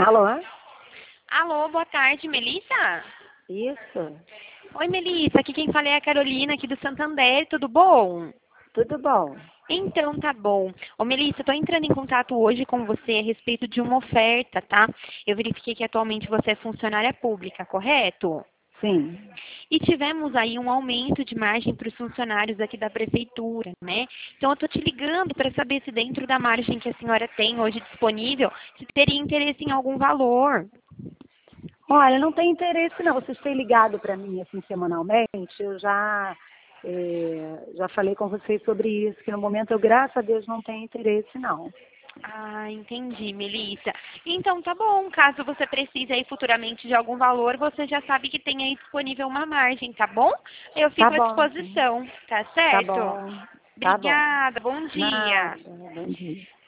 Alô? Alô, boa tarde, Melissa? Isso, Oi, Melissa, aqui quem fala é a Carolina, aqui do Santander, tudo bom? tudo bom? Então, tá bom. Ô, Melissa, tô entrando em contato hoje com você a respeito de uma oferta, tá? Eu verifiquei que atualmente você é funcionária pública, correto? Sim. E tivemos aí um aumento de margem para os funcionários aqui da prefeitura, né? Então, eu tô te ligando para saber se dentro da margem que a senhora tem hoje disponível, se teria interesse em algum valor. Olha, não tem interesse não. Vocês têm ligado para mim assim semanalmente. Eu já falei com vocês sobre isso, que no momento eu, graças a Deus, não tenho interesse não. Ah, entendi, Melissa. Então, tá bom. Caso você precise aí futuramente de algum valor, você já sabe que tem aí disponível uma margem, tá bom? Eu Tá fico à bom, sim. disposição, tá Tá certo? bom. Tá bom. Obrigada, bom Nada. dia. Bom dia.